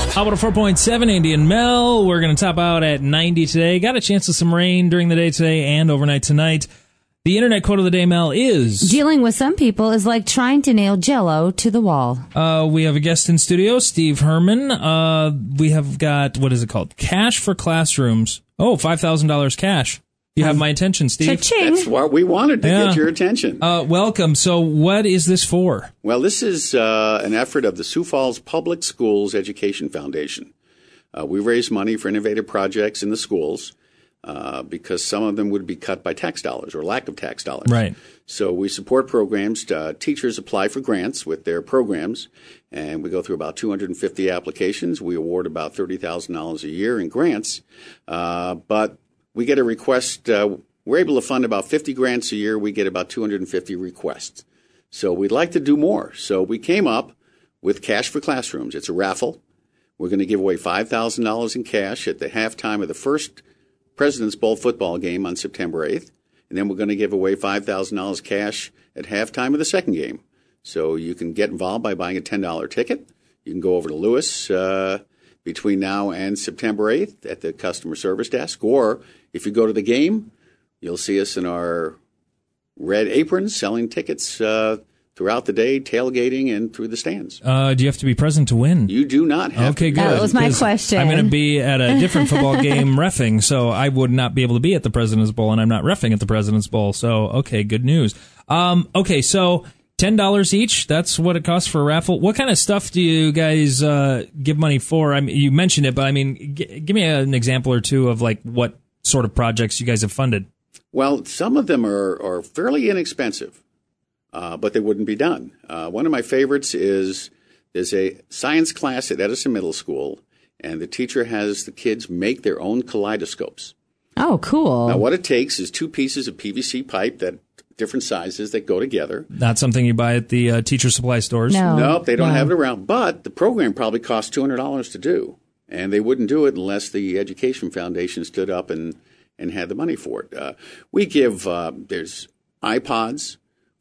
How about a 4.7, Andy and Mel? We're going to top out at 90 today. Got a chance of some rain during the day today and overnight tonight. The internet quote of the day, Mel, is... Dealing with some people is like trying to nail Jell-O to the wall. We have a guest in studio, Steve Herman. We have got, what is it called? Cash for Classrooms. Oh, $5,000 cash. You have my attention, Steve. Cha-ching. That's what we wanted to get your attention. Welcome. So what is this for? Well, this is an effort of the Sioux Falls Public Schools Education Foundation. We raise money for innovative projects in the schools because some of them would be cut by tax dollars or lack of tax dollars. Right. So we support programs. Teachers apply for grants with their programs, and we go through about 250 applications. We award about $30,000 a year in grants, but we get a request. We're able to fund about 50 grants a year. We get about 250 requests. So we'd like to do more. So we came up with Cash for Classrooms. It's a raffle. We're going to give away $5,000 in cash at the halftime of the first President's Bowl football game on September 8th. And then we're going to give away $5,000 cash at halftime of the second game. So you can get involved by buying a $10 ticket. You can go over to Lewis between now and September 8th at the customer service desk. Or if you go to the game, you'll see us in our red aprons selling tickets throughout the day, tailgating, and through the stands. Do you have to be present to win? You do not have to. Okay, good. That was my question. I'm going to be at a different football game reffing, so I would not be able to be at the President's Bowl, and I'm not reffing at the President's Bowl. So, okay, good news. Okay, so $10 each, that's what it costs for a raffle. What kind of stuff do you guys give money for? I mean, you mentioned it, but I mean, give me an example or two of like what sort of projects you guys have funded. Well, some of them are fairly inexpensive, but they wouldn't be done. One of my favorites is there's a science class at Edison Middle School, and the teacher has the kids make their own kaleidoscopes. Oh, cool. Now, what it takes is two pieces of PVC pipe that different sizes that go together. Not something you buy at the teacher supply stores? No. Nope, they don't have it around. But the program probably costs $200 to do, and they wouldn't do it unless the Education Foundation stood up and had the money for it. We give there's iPods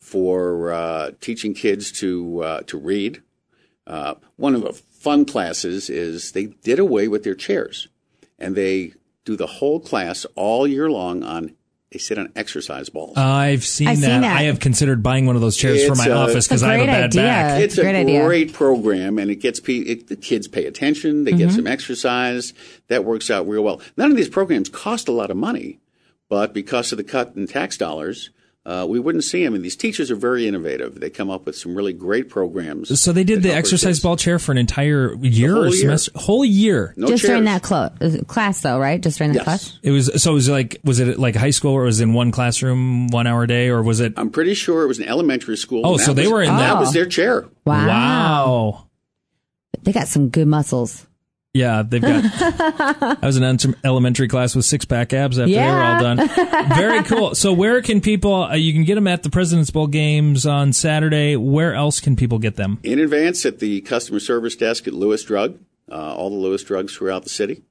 for teaching kids to read. One of the fun classes is they did away with their chairs, and they do the whole class all year long on. They sit on exercise balls. I've seen that. I have considered buying one of those chairs for my office because I have a bad back. It's a great program, and it gets the kids pay attention. They get some exercise. That works out real well. None of these programs cost a lot of money, but because of the cut in tax dollars, we wouldn't see them. And these teachers are very innovative. They come up with some really great programs. So they did the exercise ball chair for an entire year or semester? Whole year. No just chairs. during that class, though, right? Just during that class? Was it like high school where it was in one classroom, 1 hour a day, or was it? I'm pretty sure it was an elementary school. Oh, so they were in that. That was their chair. Wow. They got some good muscles. Yeah, they've got. I was in an elementary class with 6-pack abs after they were all done. Very cool. So, where can people? You can get them at the President's Bowl games on Saturday. Where else can people get them? In advance at the customer service desk at Lewis Drug, all the Lewis Drugs throughout the city.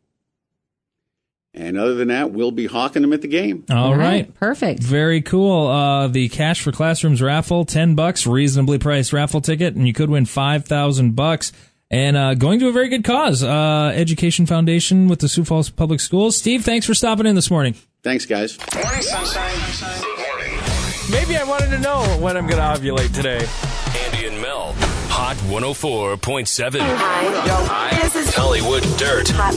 And other than that, we'll be hawking them at the game. All right. Perfect. Very cool. The Cash for Classrooms raffle, $10, reasonably priced raffle ticket, and you could win $5,000. And going to a very good cause, Education Foundation with the Sioux Falls Public Schools. Steve, thanks for stopping in this morning. Thanks, guys. Morning, sunshine. Good morning. Maybe I wanted to know when I'm going to ovulate today. Andy and Mel, Hot 104.7. Hi. This is Hollywood Dirt. Hot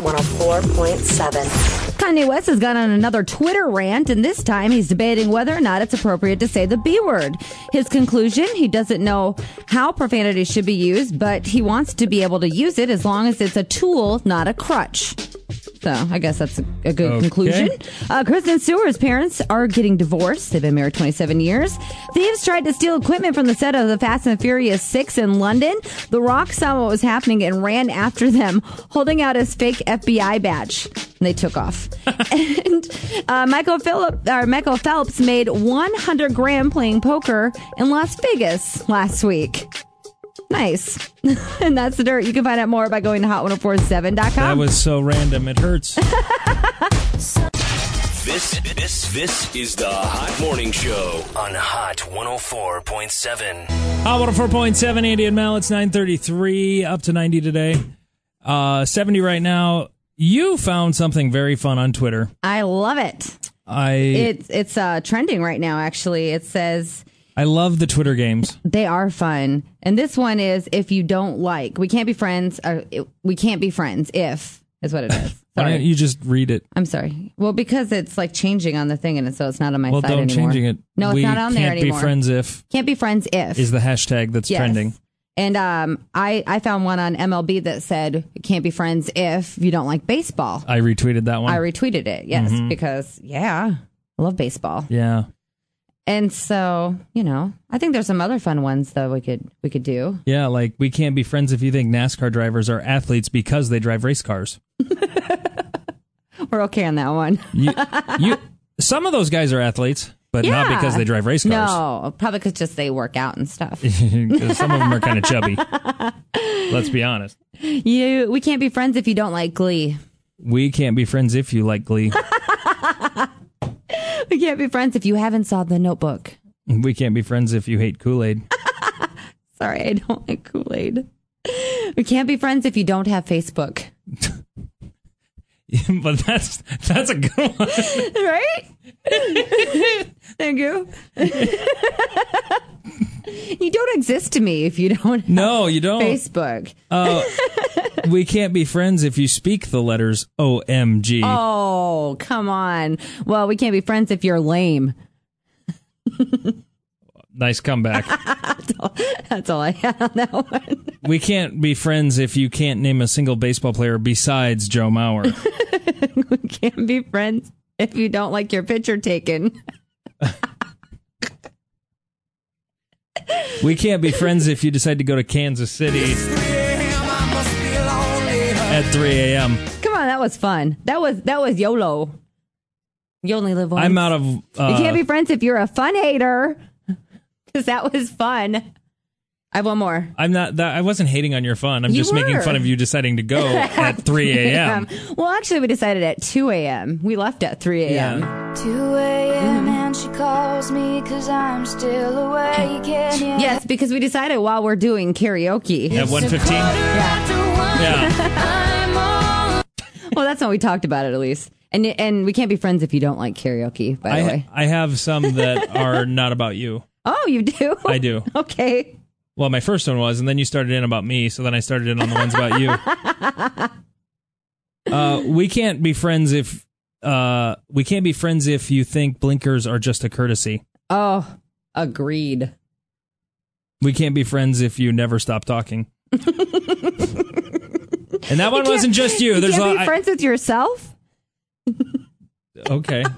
104.7. Kanye West has gone on another Twitter rant, and this time he's debating whether or not it's appropriate to say the B word. His conclusion, he doesn't know how profanity should be used, but he wants to be able to use it as long as it's a tool, not a crutch. So I guess that's a good conclusion. Kristen Stewart's parents are getting divorced. They've been married 27 years. Thieves tried to steal equipment from the set of the Fast and Furious 6 in London. The Rock saw what was happening and ran after them, holding out his fake FBI badge. And they took off. And Michael Phelps made $100,000 playing poker in Las Vegas last week. Nice. And that's the dirt. You can find out more by going to hot1047.com. That was so random. It hurts. This is the Hot Morning Show on Hot 104.7. Hot 104.7, Andy and Mel. It's 9:33, up to 90 today. 70 right now. You found something very fun on Twitter. I love it. It's trending right now, actually. It says... I love the Twitter games. They are fun. And this one is, if you don't like... We can't be friends. We can't be friends if... is what it is. Why don't you just read it? I'm sorry. Well, because it's like changing on the thing, and so it's not on my site anymore. Well, don't changing it. No, it's not on there anymore. Can't be friends if... Can't be friends if... is the hashtag that's trending. And I found one on MLB that said, can't be friends if you don't like baseball. I retweeted that one. I retweeted it, yes, because, I love baseball. Yeah. And so, I think there's some other fun ones that we could do. Yeah, like we can't be friends if you think NASCAR drivers are athletes because they drive race cars. We're okay on that one. Some of those guys are athletes. But not because they drive race cars. No, probably because just they work out and stuff. Because some of them are kind of chubby. Let's be honest. We can't be friends if you don't like Glee. We can't be friends if you like Glee. We can't be friends if you haven't saw The Notebook. We can't be friends if you hate Kool-Aid. Sorry, I don't like Kool-Aid. We can't be friends if you don't have Facebook. But that's a good one. Right? Thank you. You don't exist to me if you don't have you don't. Facebook. We can't be friends if you speak the letters OMG. Oh, come on. Well, we can't be friends if you're lame. Nice comeback. That's all I had on that one. We can't be friends if you can't name a single baseball player besides Joe Mauer. We can't be friends if you don't like your picture taken. We can't be friends if you decide to go to Kansas City at 3 a.m. Come on, that was fun. That was YOLO. You only live once. I'm out of... you can't be friends if you're a fun hater. Because that was fun. I have one more. I wasn't hating on your fun. I'm just making fun of you deciding to go at 3 a.m. Well, actually, we decided at 2 a.m. We left at 3 a.m. Yeah. 2 a.m. and she calls me because I'm still awake. Yes, because we decided while we're doing karaoke. At 1:15? Yeah. Well, that's when we talked about it, at least. And we can't be friends if you don't like karaoke, by the way. I have some that are not about you. Oh, you do? I do. Okay. Well, my first one was, and then you started in about me, so then I started in on the ones about you. We can't be friends if you think blinkers are just a courtesy. Oh, agreed. We can't be friends if you never stop talking. And that one wasn't just you. You can't be friends with yourself? Okay.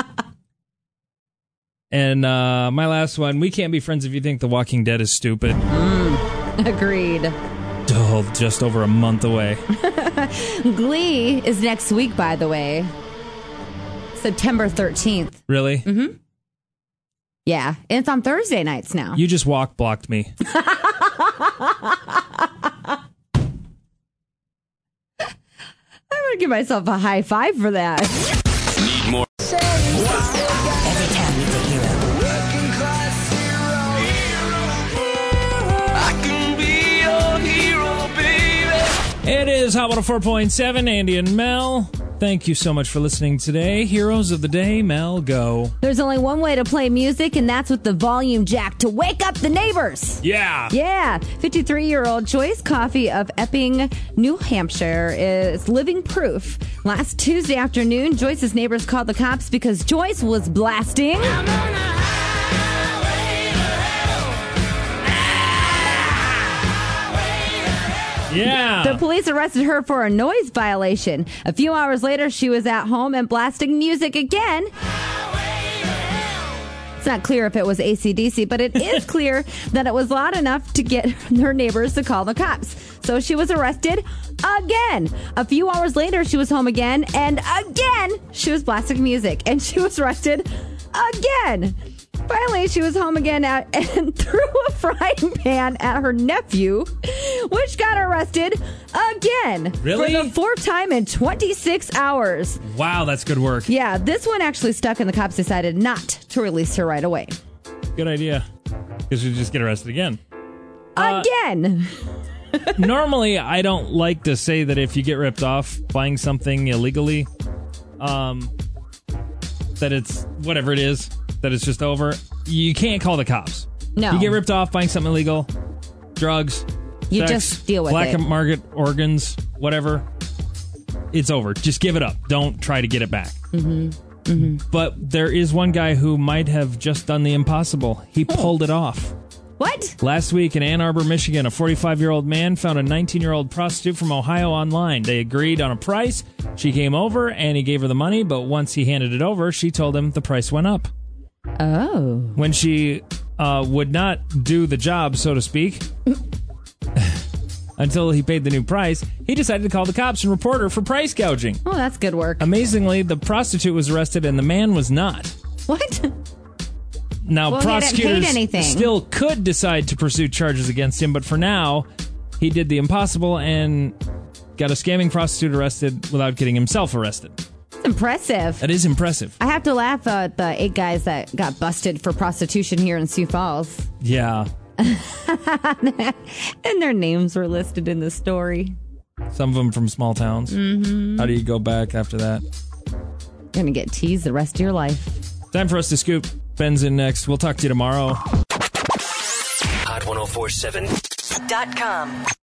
And my last one, we can't be friends if you think The Walking Dead is stupid. Agreed. Oh, just over a month away. Glee is next week, by the way. September 13th. Really? Mm-hmm. Yeah, and it's on Thursday nights now. You just blocked me. I'm going to give myself a high five for that. Need more. Every time you take hero. I can be your hero, baby. It is Hot 104.7, Andy and Mel. Thank you so much for listening today. Heroes of the Day, Mel, go. There's only one way to play music, and that's with the volume jack to wake up the neighbors. Yeah. Yeah. 53-year-old Joyce Coffey of Epping, New Hampshire is living proof. Last Tuesday afternoon, Joyce's neighbors called the cops because Joyce was blasting. Yeah. The police arrested her for a noise violation. A few hours later, she was at home and blasting music again. It's not clear if it was AC/DC, but it is clear that it was loud enough to get her neighbors to call the cops. So she was arrested again. A few hours later, she was home again, and again, she was blasting music, and she was arrested again. Finally, she was home again and threw a frying pan at her nephew, which got arrested again. Really? For the fourth time in 26 hours. Wow, that's good work. Yeah, this one actually stuck, and the cops decided not to release her right away. Good idea. Because you just get arrested again. Again. Normally, I don't like to say that if you get ripped off buying something illegally, that it's whatever it is, that it's just over. You can't call the cops. No. You get ripped off buying something illegal, drugs, You sex, just deal with black it. market organs, whatever. It's over. Just give it up. Don't try to get it back. But there is one guy who might have just done the impossible. He pulled it off. What? Last week in Ann Arbor, Michigan, a 45-year-old man found a 19-year-old prostitute from Ohio online. They agreed on a price. She came over, and he gave her the money, but once he handed it over, she told him the price went up. Oh. When she would not do the job, so to speak, until he paid the new price, he decided to call the cops and report her for price gouging. Oh, that's good work. Amazingly, the prostitute was arrested, and the man was not. What? Now, Well, he hadn't paid prosecutors anything. still could decide to pursue charges against him, but for now, he did the impossible and got a scamming prostitute arrested without getting himself arrested. That's impressive. That is impressive. I have to laugh at the 8 guys that got busted for prostitution here in Sioux Falls. Yeah. And their names were listed in the story. Some of them from small towns. Mm-hmm. How do you go back after that? You're going to get teased the rest of your life. Time for us to scoop. Ben's in next. We'll talk to you tomorrow. Hot 1047.com.